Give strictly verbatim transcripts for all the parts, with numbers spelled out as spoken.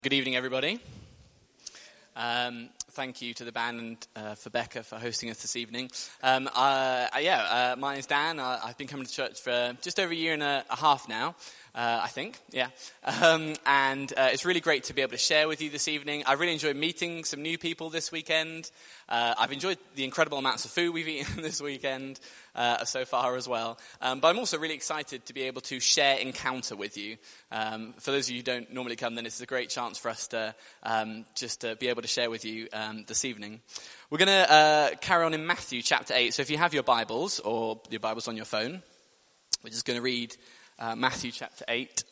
Good evening, everybody. Um, thank you to the band and uh, for Becca for hosting us this evening. Um, uh, yeah, uh, my name's Dan. Uh, I've been coming to church for just over a year and a, a half now, uh, I think. Yeah, um, and uh, it's really great to be able to share with you this evening. I really enjoyed meeting some new people this weekend. Uh, I've enjoyed the incredible amounts of food we've eaten this weekend uh, so far as well. Um, but I'm also really excited to be able to share Encounter with you. Um, for those of you who don't normally come, then it's a great chance for us to um, just to be able to share with you um, this evening. We're going to uh, carry on in Matthew chapter eight. So if you have your Bibles or your Bibles on your phone, we're just going to read uh, Matthew chapter eight.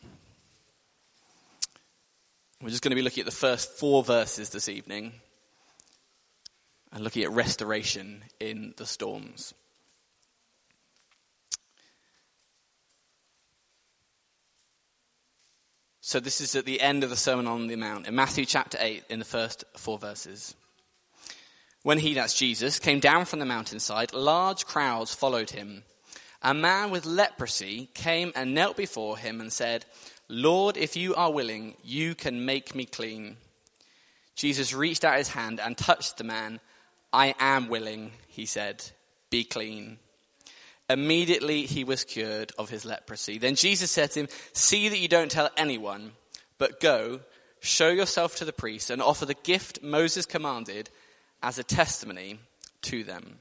We're just going to be looking at the first four verses this evening and looking at restoration in the storms. So this is at the end of the Sermon on the Mount, in Matthew chapter eight, in the first four verses. When he, that's Jesus, came down from the mountainside, large crowds followed him. A man with leprosy came and knelt before him and said, "Lord, if you are willing, you can make me clean." Jesus reached out his hand and touched the man. "I am willing," he said, "be clean." Immediately he was cured of his leprosy. Then Jesus said to him, "See that you don't tell anyone, but go, show yourself to the priest and offer the gift Moses commanded as a testimony to them."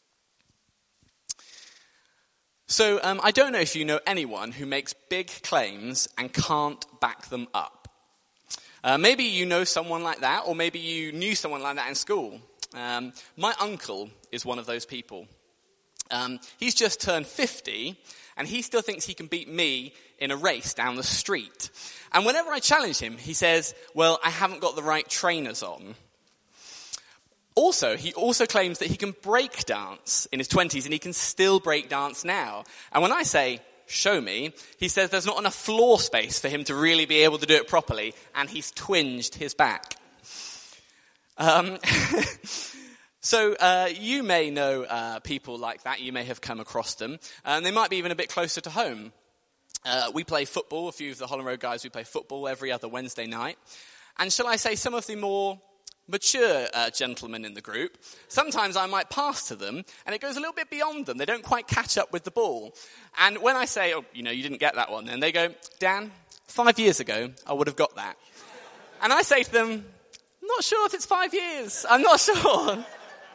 So um, I don't know if you know anyone who makes big claims and can't back them up. Uh, maybe you know someone like that, or maybe you knew someone like that in school. Um, my uncle is one of those people. Um, he's just turned fifty, and he still thinks he can beat me in a race down the street. And whenever I challenge him, he says, "Well, I haven't got the right trainers on." Also, he also claims that he can break dance in his twenties, and he can still break dance now. And when I say, "Show me," he says there's not enough floor space for him to really be able to do it properly, and he's twinged his back. Um... So uh, you may know uh, people like that. You may have come across them. And they might be even a bit closer to home. Uh, we play football. A few of the Holland Road guys, we play football every other Wednesday night. And shall I say, some of the more mature uh, gentlemen in the group, sometimes I might pass to them, and it goes a little bit beyond them. They don't quite catch up with the ball. And when I say, "Oh, you know, you didn't get that one," then they go, "Dan, five years ago, I would have got that." And I say to them, "I'm not sure if it's five years. I'm not sure."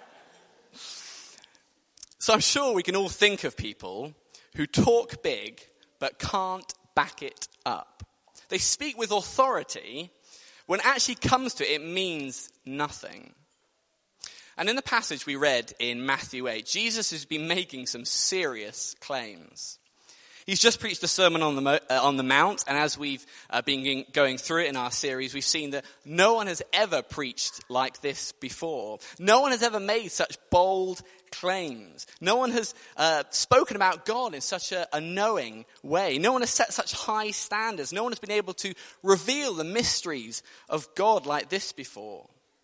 So I'm sure we can all think of people who talk big but can't back it up. They speak with authority. When it actually comes to it, it means nothing. And in the passage we read in Matthew eight, Jesus has been making some serious claims. He's just preached the Sermon on the, Mo- uh, on the Mount, and as we've uh, been going through it in our series, we've seen that no one has ever preached like this before. No one has ever made such bold claims. No one has uh, spoken about God in such a, a knowing way. No one has set such high standards. No one has been able to reveal the mysteries of God like this before.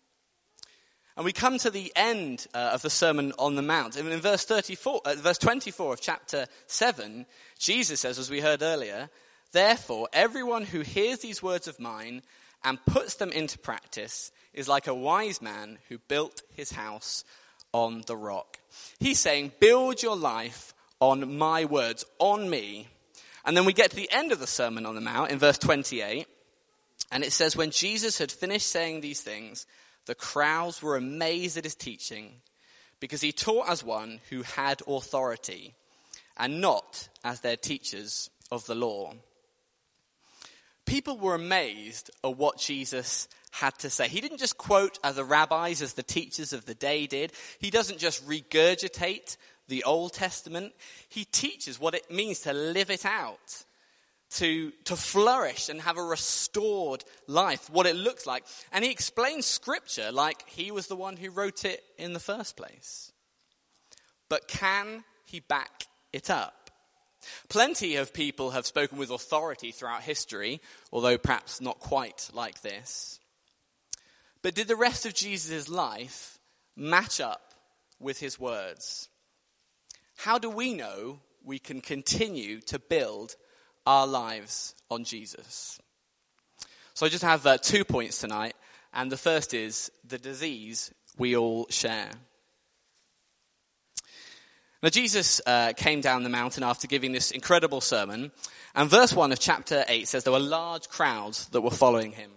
And we come to the end uh, of the Sermon on the Mount. And in verse thirty-four, uh, verse twenty-four of chapter seven, Jesus says, as we heard earlier, "Therefore, everyone who hears these words of mine and puts them into practice is like a wise man who built his house on the rock." He's saying, build your life on my words, on me. And then we get to the end of the Sermon on the Mount in verse twenty-eight. And it says, when Jesus had finished saying these things, the crowds were amazed at his teaching, because he taught as one who had authority, and not as their teachers of the law. People were amazed at what Jesus had to say. He didn't just quote as the rabbis, as the teachers of the day did. He doesn't just regurgitate the Old Testament. He teaches what it means to live it out, to, to flourish and have a restored life, what it looks like. And he explains Scripture like he was the one who wrote it in the first place. But can he back it up? Plenty of people have spoken with authority throughout history, although perhaps not quite like this. But did the rest of Jesus' life match up with his words? How do we know we can continue to build our lives on Jesus? So I just have uh, two points tonight, and the first is the disease we all share. Now Jesus uh, came down the mountain after giving this incredible sermon, and verse one of chapter eight says there were large crowds that were following him.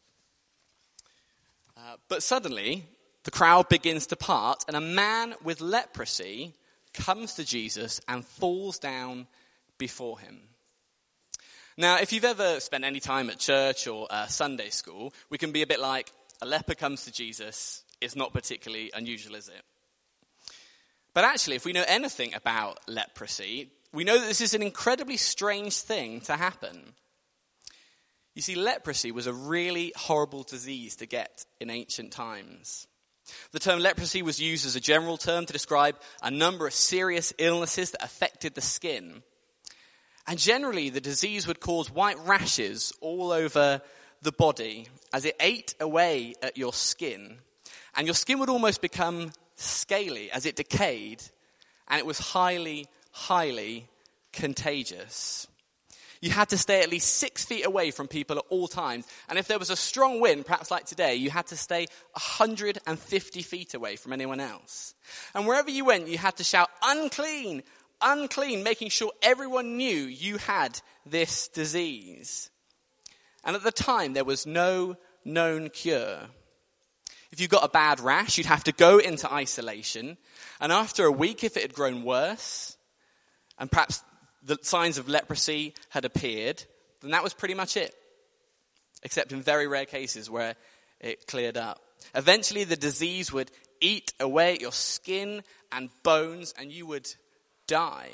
Uh, but suddenly, the crowd begins to part, and a man with leprosy comes to Jesus and falls down before him. Now, if you've ever spent any time at church or uh, Sunday school, we can be a bit like, a leper comes to Jesus. It's not particularly unusual, is it? But actually, if we know anything about leprosy, we know that this is an incredibly strange thing to happen. You see, leprosy was a really horrible disease to get in ancient times. The term leprosy was used as a general term to describe a number of serious illnesses that affected the skin. And generally, the disease would cause white rashes all over the body as it ate away at your skin. And your skin would almost become scaly as it decayed, and it was highly, highly contagious. You had to stay at least six feet away from people at all times. And if there was a strong wind, perhaps like today, you had to stay one hundred fifty feet away from anyone else. And wherever you went, you had to shout, unclean, unclean, making sure everyone knew you had this disease. And at the time, there was no known cure. If you got a bad rash, you'd have to go into isolation. And after a week, if it had grown worse, and perhaps the signs of leprosy had appeared, then that was pretty much it. Except in very rare cases where it cleared up. Eventually, the disease would eat away at your skin and bones, and you would die.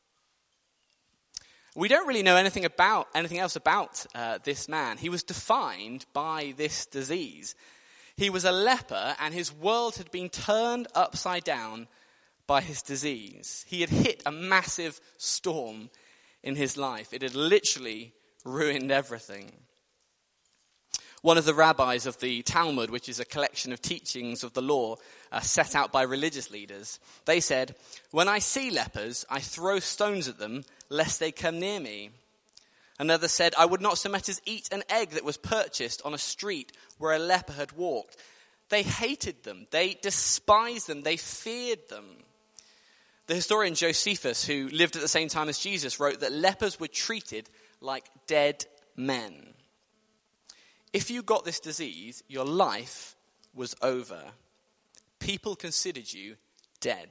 We don't really know anything about anything else about uh, this man. He was defined by this disease. He was a leper, and his world had been turned upside down by his disease. He had hit a massive storm in his life. It had literally ruined everything. One of the rabbis of the Talmud, which is a collection of teachings of the law uh, set out by religious leaders, they said, "When I see lepers, I throw stones at them, lest they come near me." Another said, "I would not so much as eat an egg that was purchased on a street where a leper had walked." They hated them. They despised them. They feared them. The historian Josephus, who lived at the same time as Jesus, wrote that lepers were treated like dead men. If you got this disease, your life was over. People considered you dead.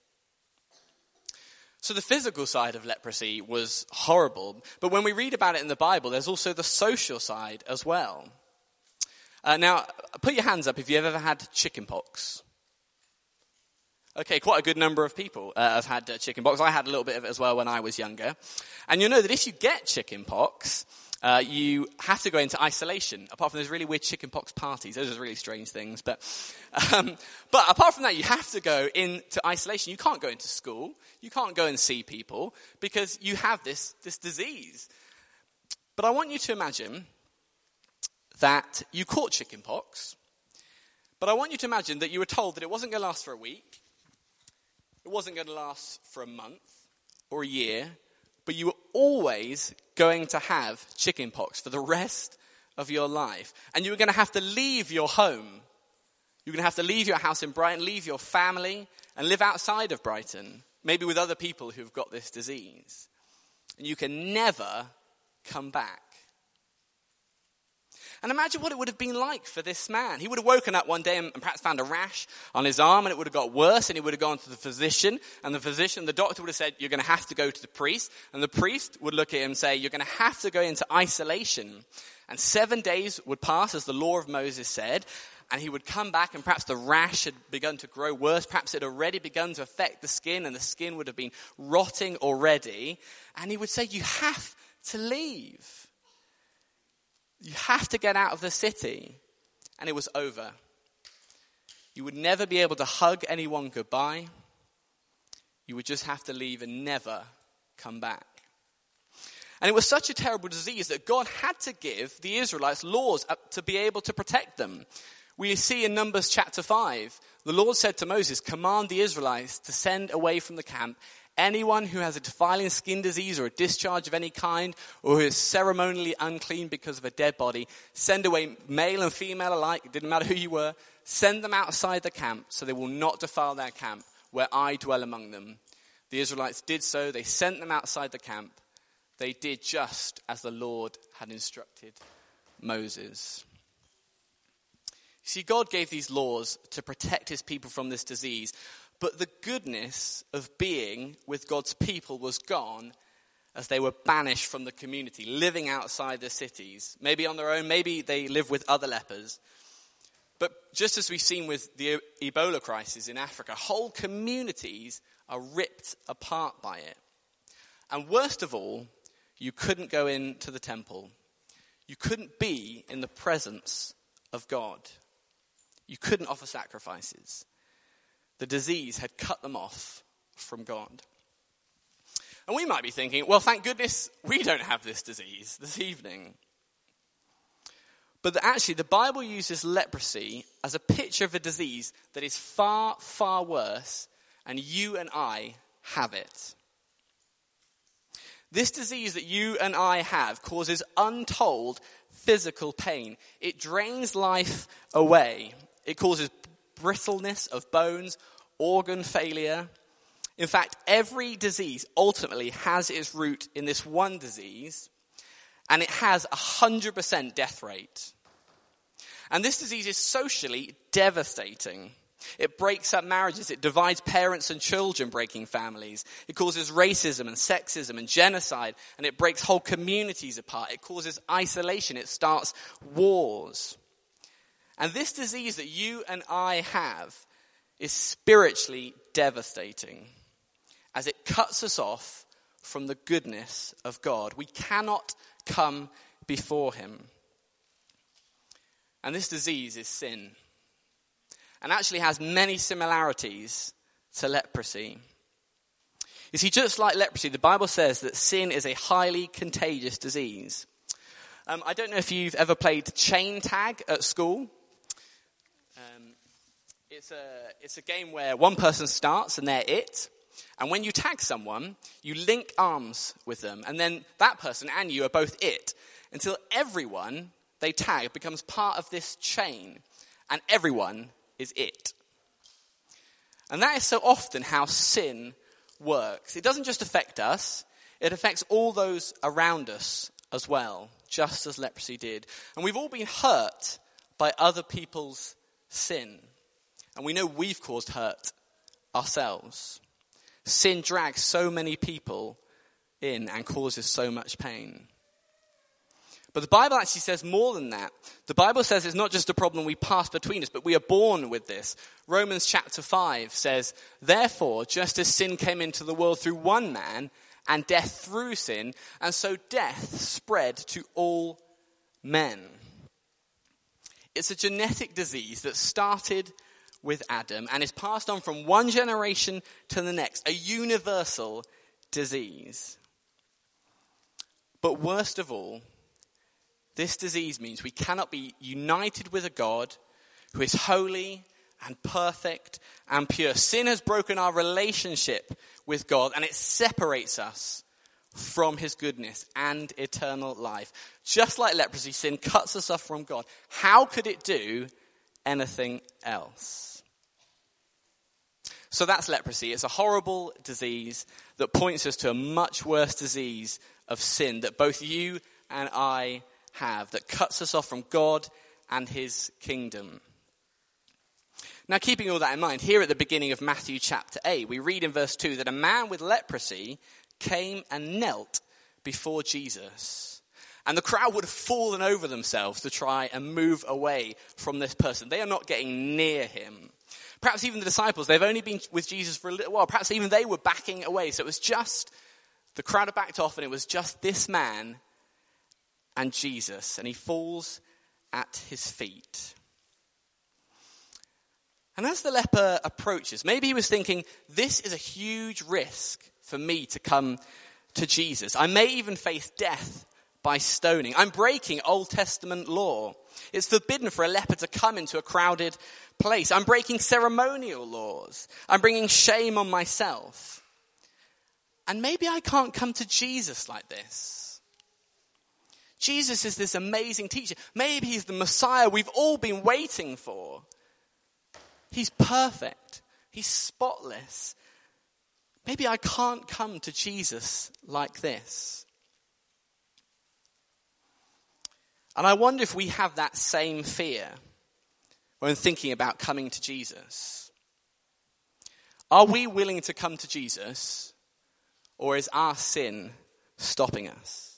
So the physical side of leprosy was horrible. But when we read about it in the Bible, there's also the social side as well. Uh, now, put your hands up if you've ever had chickenpox. Okay, quite a good number of people uh, have had uh, chickenpox. I had a little bit of it as well when I was younger. And you'll know that if you get chickenpox, uh, you have to go into isolation, apart from those really weird chickenpox parties. Those are really strange things. But um, but apart from that, you have to go into isolation. You can't go into school. You can't go and see people because you have this, this disease. But I want you to imagine that you caught chickenpox. But I want you to imagine that you were told that it wasn't going to last for a week. It wasn't going to last for a month or a year, but you were always going to have chickenpox for the rest of your life. And you were going to have to leave your home. You were going to have to leave your house in Brighton, leave your family, and live outside of Brighton, maybe with other people who've got this disease. And you can never come back. And imagine what it would have been like for this man. He would have woken up one day and perhaps found a rash on his arm, and it would have got worse, and he would have gone to the physician, and the physician, the doctor would have said, "You're going to have to go to the priest." And the priest would look at him and say, "You're going to have to go into isolation." And seven days would pass, as the law of Moses said, and he would come back, and perhaps the rash had begun to grow worse. Perhaps it had already begun to affect the skin, and the skin would have been rotting already. And he would say, "You have to leave. You have to get out of the city." And it was over. You would never be able to hug anyone goodbye. You would just have to leave and never come back. And it was such a terrible disease that God had to give the Israelites laws to be able to protect them. We see in Numbers chapter five, the Lord said to Moses, "Command the Israelites to send away from the camp Anyone who has a defiling skin disease or a discharge of any kind, or who is ceremonially unclean because of a dead body, send away male and female alike, it didn't matter who you were, send them outside the camp so they will not defile their camp where I dwell among them. The Israelites did so, they sent them outside the camp. They did just as the Lord had instructed Moses. You see, God gave these laws to protect his people from this disease, but the goodness of being with God's people was gone as they were banished from the community, living outside the cities, maybe on their own, maybe they live with other lepers. But just as we've seen with the Ebola crisis in Africa, whole communities are ripped apart by it. And worst of all, you couldn't go into the temple. You couldn't be in the presence of God. You couldn't offer sacrifices. The disease had cut them off from God. And we might be thinking, well, thank goodness we don't have this disease this evening. But actually, the Bible uses leprosy as a picture of a disease that is far, far worse, and you and I have it. This disease that you and I have causes untold physical pain. It drains life away. It causes brittleness of bones, organ failure. In fact, every disease ultimately has its root in this one disease, and it has a one hundred percent death rate. And this disease is socially devastating. It breaks up marriages. It divides parents and children, breaking families. It causes racism and sexism and genocide, and it breaks whole communities apart. It causes isolation. It starts wars. And this disease that you and I have is spiritually devastating as it cuts us off from the goodness of God. We cannot come before him. And this disease is sin, and actually has many similarities to leprosy. You see, just like leprosy, the Bible says that sin is a highly contagious disease. Um, I don't know if you've ever played chain tag at school. Um, it's a it's a game where one person starts and they're it. And when you tag someone, you link arms with them. And then that person and you are both it until everyone they tag becomes part of this chain. And everyone is it. And that is so often how sin works. It doesn't just affect us, it affects all those around us as well, just as leprosy did. And we've all been hurt by other people's sin. And we know we've caused hurt ourselves. Sin drags so many people in and causes so much pain. But the Bible actually says more than that. The Bible says it's not just a problem we pass between us, but we are born with this. Romans chapter five says, therefore, just as sin came into the world through one man, and death through sin, and so death spread to all men. It's a genetic disease that started with Adam and is passed on from one generation to the next, a universal disease. But worst of all, this disease means we cannot be united with a God who is holy and perfect and pure. Sin has broken our relationship with God, and it separates us from his goodness and eternal life. Just like leprosy, sin cuts us off from God. How could it do anything else? So that's leprosy. It's a horrible disease that points us to a much worse disease of sin that both you and I have, that cuts us off from God and his kingdom. Now, keeping all that in mind, here at the beginning of Matthew chapter eight, we read in verse two that a man with leprosy came and knelt before Jesus. And the crowd would have fallen over themselves to try and move away from this person. They are not getting near him. Perhaps even the disciples, they've only been with Jesus for a little while. Perhaps even they were backing away. So it was just, the crowd had backed off, and it was just this man and Jesus, and he falls at his feet. And as the leper approaches, maybe he was thinking, this is a huge risk for me to come to Jesus. I may even face death by stoning. I'm breaking Old Testament law. It's forbidden for a leper to come into a crowded place. I'm breaking ceremonial laws. I'm bringing shame on myself. And maybe I can't come to Jesus like this. Jesus is this amazing teacher. Maybe he's the Messiah we've all been waiting for. He's perfect. He's spotless. Maybe I can't come to Jesus like this. And I wonder if we have that same fear when thinking about coming to Jesus. Are we willing to come to Jesus, or is our sin stopping us?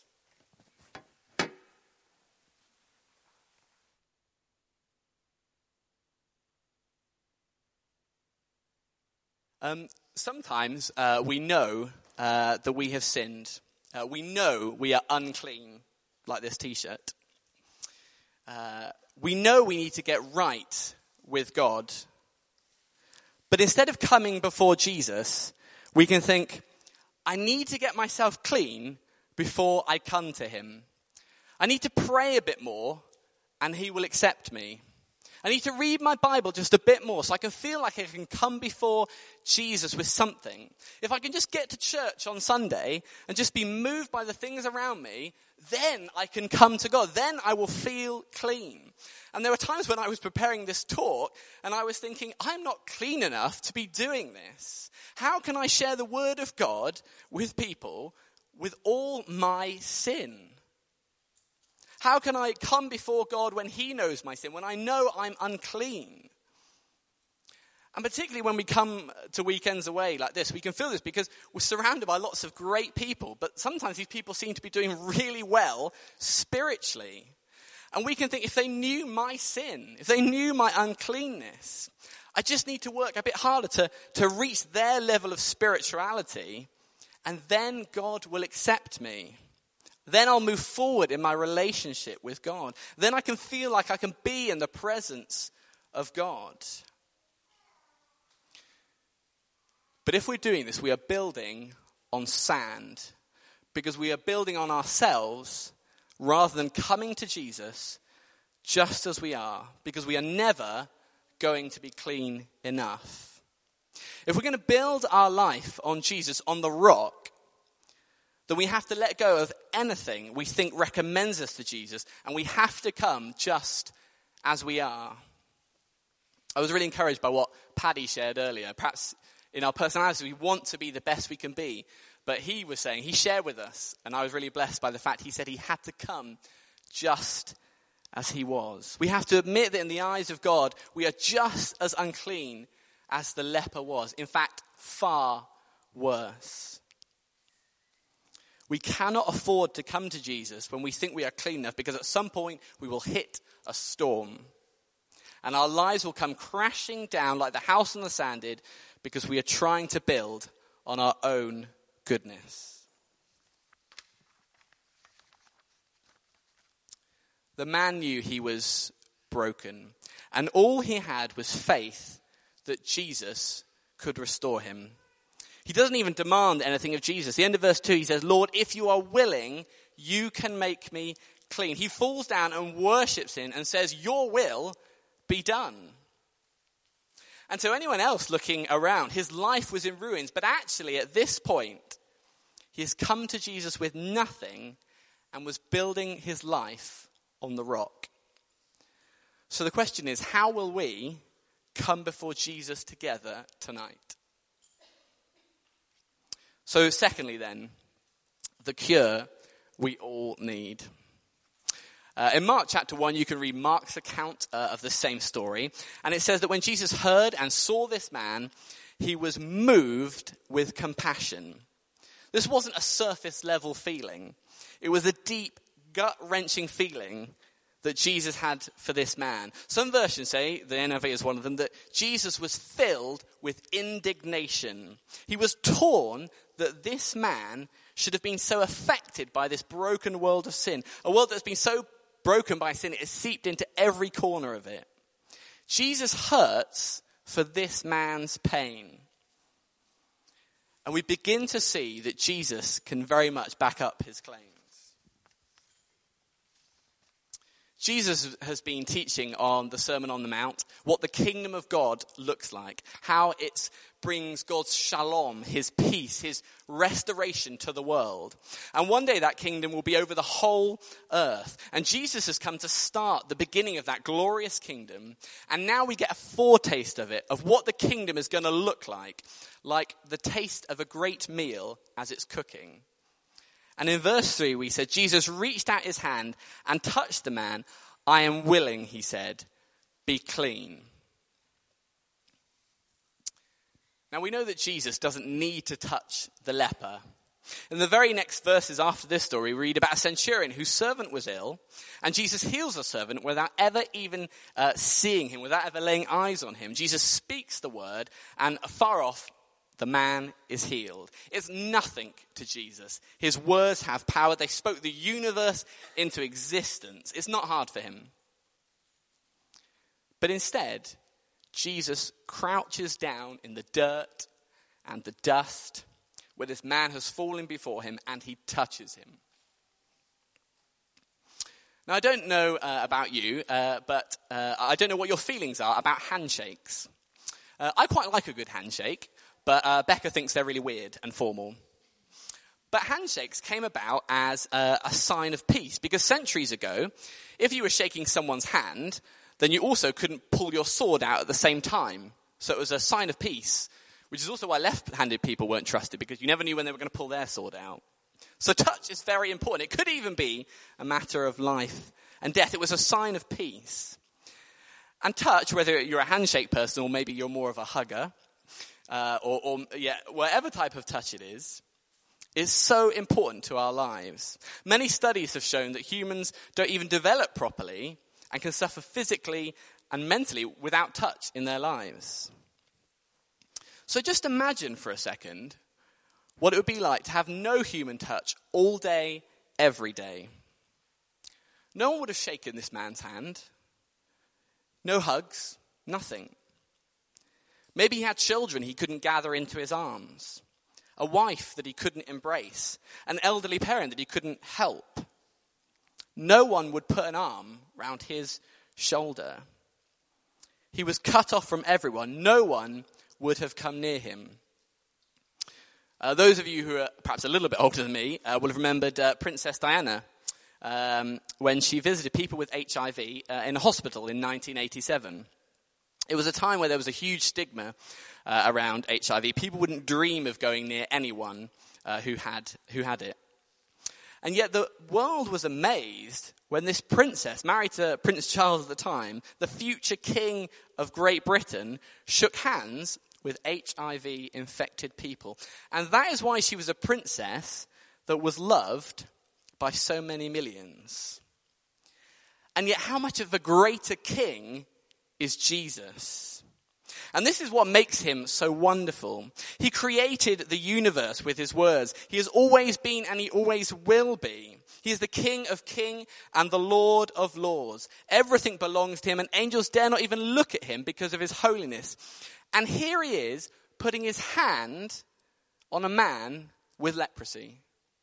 Um, sometimes uh, we know uh, that we have sinned. Uh, we know we are unclean, like this t-shirt. Uh, we know we need to get right with God. But instead of coming before Jesus, we can think, I need to get myself clean before I come to him. I need to pray a bit more and he will accept me. I need to read my Bible just a bit more so I can feel like I can come before Jesus with something. If I can just get to church on Sunday and just be moved by the things around me, then I can come to God. Then I will feel clean. And there were times when I was preparing this talk and I was thinking, I'm not clean enough to be doing this. How can I share the word of God with people with all my sin? How can I come before God when he knows my sin, when I know I'm unclean? And particularly when we come to weekends away like this, we can feel this because we're surrounded by lots of great people, but sometimes these people seem to be doing really well spiritually. And we can think, if they knew my sin, if they knew my uncleanness, I just need to work a bit harder to, to reach their level of spirituality, and then God will accept me. Then I'll move forward in my relationship with God. Then I can feel like I can be in the presence of God. But if we're doing this, we are building on sand, because we are building on ourselves rather than coming to Jesus just as we are, because we are never going to be clean enough. If we're going to build our life on Jesus, on the rock, then we have to let go of anything we think recommends us to Jesus, and we have to come just as we are. I was really encouraged by what Paddy shared earlier. Perhaps in our personalities, we want to be the best we can be. But he was saying, he shared with us, and I was really blessed by the fact he said he had to come just as he was. We have to admit that in the eyes of God, we are just as unclean as the leper was. In fact, far worse. We cannot afford to come to Jesus when we think we are clean enough, because at some point we will hit a storm. And our lives will come crashing down like the house on the sand did, because we are trying to build on our own goodness. The man knew he was broken, and all he had was faith that Jesus could restore him. He doesn't even demand anything of Jesus. At the end of verse two, he says, Lord, if you are willing, you can make me clean. He falls down and worships him and says, your will be done. And to anyone else looking around, his life was in ruins. But actually, at this point, he has come to Jesus with nothing and was building his life on the rock. So the question is, how will we come before Jesus together tonight? So secondly then, the cure we all need. Uh, in Mark chapter one, you can read Mark's account uh, of the same story. And it says that when Jesus heard and saw this man, he was moved with compassion. This wasn't a surface level feeling. It was a deep, gut-wrenching feeling that Jesus had for this man. Some versions say, the N I V is one of them, that Jesus was filled with indignation. He was torn that this man should have been so affected by this broken world of sin. A world that's been so broken by sin, it has seeped into every corner of it. Jesus hurts for this man's pain. And we begin to see that Jesus can very much back up his claims. Jesus has been teaching on the Sermon on the Mount, what the kingdom of God looks like, how it brings God's shalom, his peace, his restoration to the world. And one day that kingdom will be over the whole earth. And Jesus has come to start the beginning of that glorious kingdom. And now we get a foretaste of it, of what the kingdom is going to look like, like the taste of a great meal as it's cooking. And in verse three, we said, Jesus reached out his hand and touched the man. I am willing, he said, be clean. Now we know that Jesus doesn't need to touch the leper. In the very next verses after this story, we read about a centurion whose servant was ill, and Jesus heals the servant without ever even uh, seeing him, without ever laying eyes on him. Jesus speaks the word, and far off, the man is healed. It's nothing to Jesus. His words have power. They spoke the universe into existence. It's not hard for him. But instead, Jesus crouches down in the dirt and the dust where this man has fallen before him, and he touches him. Now, I don't know uh, about you, uh, but uh, I don't know what your feelings are about handshakes. Uh, I quite like a good handshake. But uh, Becca thinks they're really weird and formal. But handshakes came about as uh, a sign of peace. Because centuries ago, if you were shaking someone's hand, then you also couldn't pull your sword out at the same time. So it was a sign of peace, which is also why left-handed people weren't trusted, because you never knew when they were going to pull their sword out. So touch is very important. It could even be a matter of life and death. It was a sign of peace. And touch, whether you're a handshake person or maybe you're more of a hugger, Uh, or, or yeah, whatever type of touch it is, is so important to our lives. Many studies have shown that humans don't even develop properly and can suffer physically and mentally without touch in their lives. So just imagine for a second what it would be like to have no human touch all day, every day. No one would have shaken this man's hand. No hugs, nothing. Maybe he had children he couldn't gather into his arms, a wife that he couldn't embrace, an elderly parent that he couldn't help. No one would put an arm round his shoulder. He was cut off from everyone. No one would have come near him. Uh, those of you who are perhaps a little bit older than me uh, will have remembered uh, Princess Diana um, when she visited people with H I V uh, in a hospital in nineteen eighty-seven. It was a time where there was a huge stigma uh, around H I V. People wouldn't dream of going near anyone uh, who had who had it. And yet the world was amazed when this princess, married to Prince Charles at the time, the future king of Great Britain, shook hands with H I V-infected people. And that is why she was a princess that was loved by so many millions. And yet how much of a greater king is Jesus? And this is what makes him so wonderful. He created the universe with his words. He has always been and he always will be. He is the King of kings and the Lord of lords. Everything belongs to him, and angels dare not even look at him because of his holiness. And here he is putting his hand on a man with leprosy.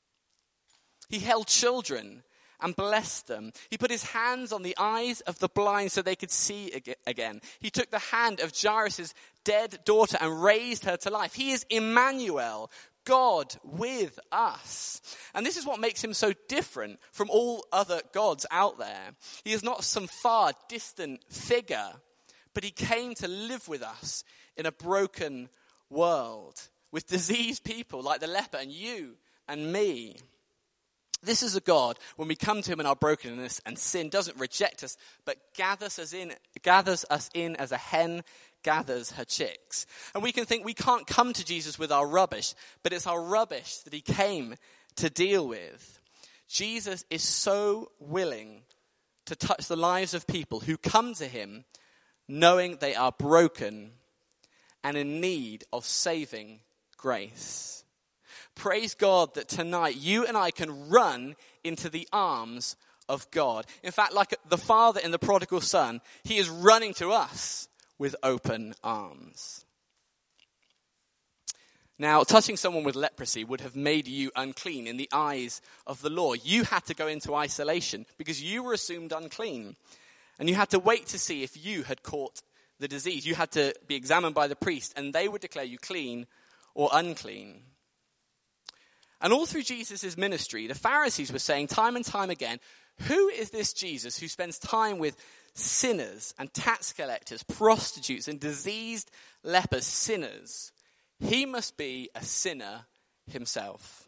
He held children and blessed them. He put his hands on the eyes of the blind so they could see again. He took the hand of Jairus' dead daughter and raised her to life. He is Emmanuel, God with us. And this is what makes him so different from all other gods out there. He is not some far distant figure, but he came to live with us in a broken world with diseased people like the leper and you and me. This is a God, when we come to him in our brokenness and sin, doesn't reject us, but gathers us in, gathers us in as a hen gathers her chicks. And we can think we can't come to Jesus with our rubbish, but it's our rubbish that he came to deal with. Jesus is so willing to touch the lives of people who come to him knowing they are broken and in need of saving grace. Praise God that tonight you and I can run into the arms of God. In fact, like the father in the prodigal son, he is running to us with open arms. Now, touching someone with leprosy would have made you unclean in the eyes of the law. You had to go into isolation because you were assumed unclean. And you had to wait to see if you had caught the disease. You had to be examined by the priest, and they would declare you clean or unclean. And all through Jesus' ministry, the Pharisees were saying time and time again, who is this Jesus who spends time with sinners and tax collectors, prostitutes and diseased lepers, sinners? He must be a sinner himself.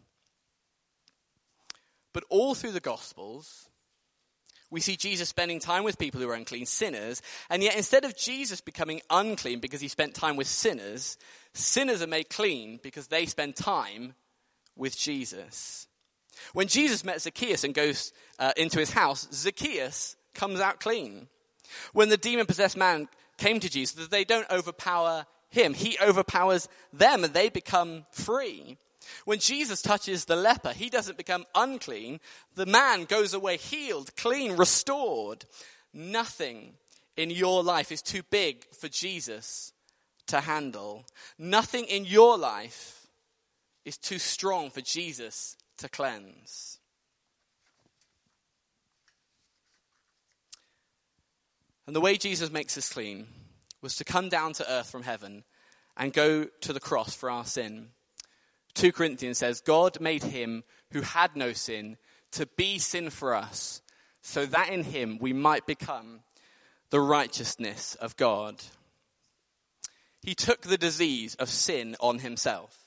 But all through the Gospels, we see Jesus spending time with people who are unclean, sinners, and yet instead of Jesus becoming unclean because he spent time with sinners, sinners are made clean because they spend time with Jesus. When Jesus met Zacchaeus and goes uh, into his house, Zacchaeus comes out clean. When the demon-possessed man came to Jesus, they don't overpower him. He overpowers them and they become free. When Jesus touches the leper, he doesn't become unclean. The man goes away healed, clean, restored. Nothing in your life is too big for Jesus to handle. Nothing in your life is too strong for Jesus to cleanse. And the way Jesus makes us clean was to come down to earth from heaven and go to the cross for our sin. Second Corinthians says, God made him who had no sin to be sin for us, so that in him we might become the righteousness of God. He took the disease of sin on himself.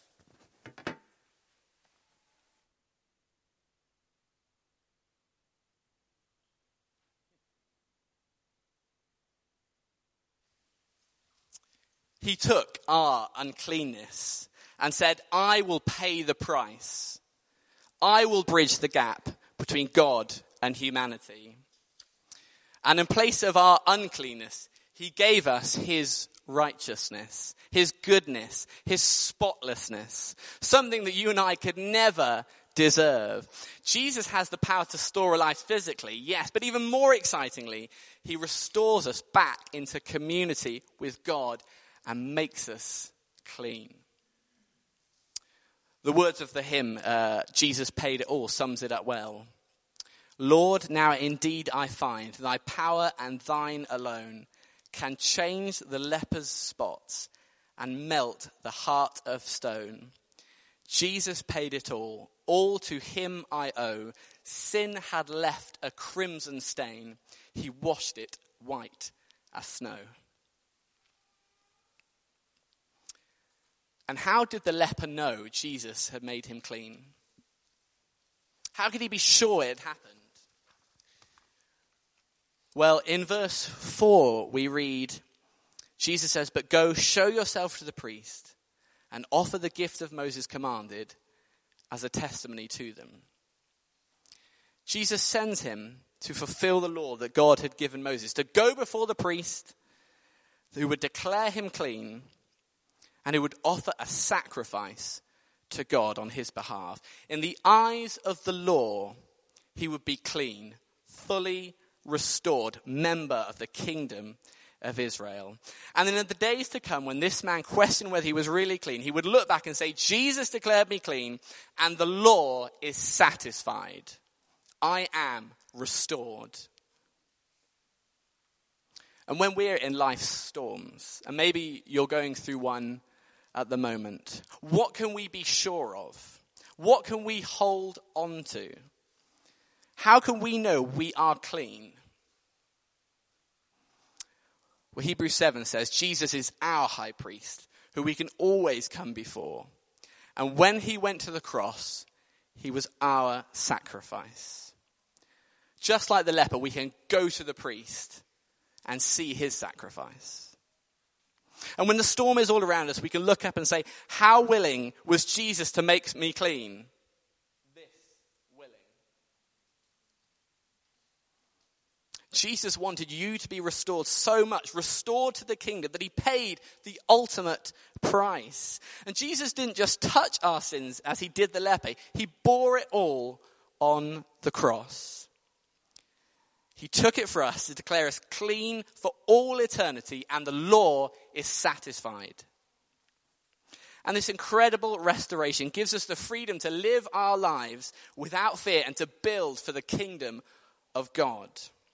He took our uncleanness and said, I will pay the price. I will bridge the gap between God and humanity. And in place of our uncleanness, he gave us his righteousness, his goodness, his spotlessness, something that you and I could never deserve. Jesus has the power to restore a life physically, yes, but even more excitingly, he restores us back into community with God and makes us clean. The words of the hymn, uh, Jesus Paid It All, sums it up well. Lord, now indeed I find thy power and thine alone can change the leper's spots and melt the heart of stone. Jesus paid it all, all to him I owe. Sin had left a crimson stain, he washed it white as snow. And how did the leper know Jesus had made him clean? How could he be sure it happened? Well, in verse four, we read, Jesus says, but go show yourself to the priest and offer the gift of Moses commanded as a testimony to them. Jesus sends him to fulfill the law that God had given Moses, to go before the priest who would declare him clean and who would offer a sacrifice to God on his behalf. In the eyes of the law, he would be clean, fully restored, member of the kingdom of Israel. And then in the days to come, when this man questioned whether he was really clean, he would look back and say, Jesus declared me clean, and the law is satisfied. I am restored. And when we're in life's storms, and maybe you're going through one at the moment, what can we be sure of? What can we hold on to? How can we know we are clean? Well, Hebrews seven says Jesus is our high priest, who we can always come before. And when he went to the cross, he was our sacrifice. Just like the leper, we can go to the priest and see his sacrifice. And when the storm is all around us, we can look up and say, how willing was Jesus to make me clean? This willing. Jesus wanted you to be restored so much, restored to the kingdom, that he paid the ultimate price. And Jesus didn't just touch our sins as he did the leper. He bore it all on the cross. He took it for us to declare us clean for all eternity, and the law is satisfied. And this incredible restoration gives us the freedom to live our lives without fear and to build for the kingdom of God.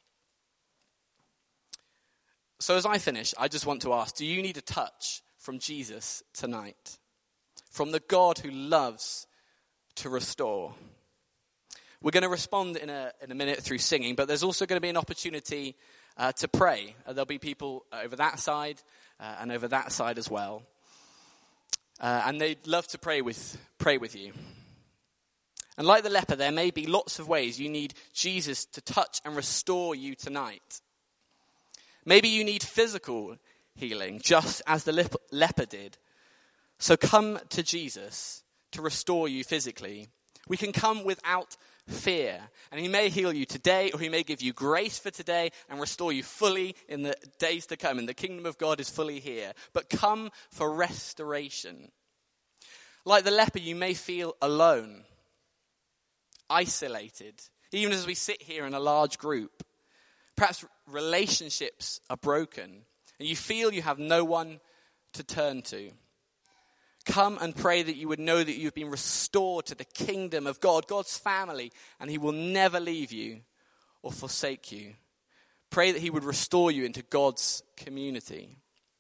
So as I finish, I just want to ask, do you need a touch from Jesus tonight? From the God who loves to restore? We're going to respond in a in a minute through singing, but there's also going to be an opportunity uh, to pray. Uh, there'll be people over that side uh, and over that side as well. Uh, and they'd love to pray with pray with you. And like the leper, there may be lots of ways you need Jesus to touch and restore you tonight. Maybe you need physical healing, just as the lep- leper did. So come to Jesus to restore you physically. We can come without fear, and he may heal you today, or he may give you grace for today and restore you fully in the days to come. And the kingdom of God is fully here. But come for restoration. Like the leper, you may feel alone, isolated, even as we sit here in a large group. Perhaps relationships are broken, and you feel you have no one to turn to. Come and pray that you would know that you've been restored to the kingdom of God, God's family, and he will never leave you or forsake you. Pray that he would restore you into God's community.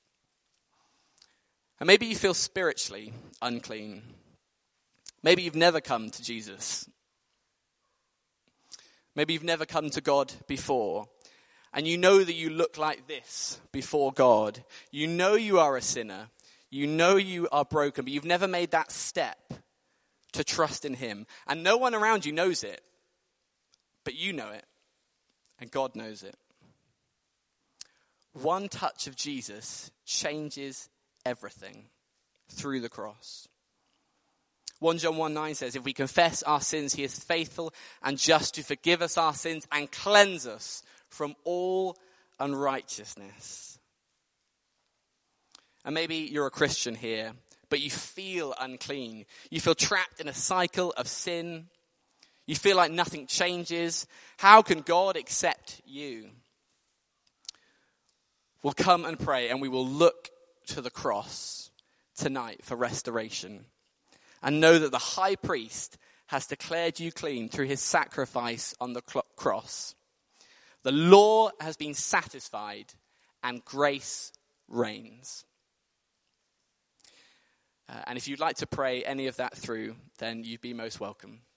And maybe you feel spiritually unclean. Maybe you've never come to Jesus. Maybe you've never come to God before. And you know that you look like this before God. You know you are a sinner. You know you are broken, but you've never made that step to trust in him. And no one around you knows it, but you know it, and God knows it. One touch of Jesus changes everything through the cross. First John one nine says, if we confess our sins, he is faithful and just to forgive us our sins and cleanse us from all unrighteousness. And maybe you're a Christian here, but you feel unclean. You feel trapped in a cycle of sin. You feel like nothing changes. How can God accept you? We'll come and pray, and we will look to the cross tonight for restoration. And know that the high priest has declared you clean through his sacrifice on the cross. The law has been satisfied, and grace reigns. Uh, and if you'd like to pray any of that through, then you'd be most welcome.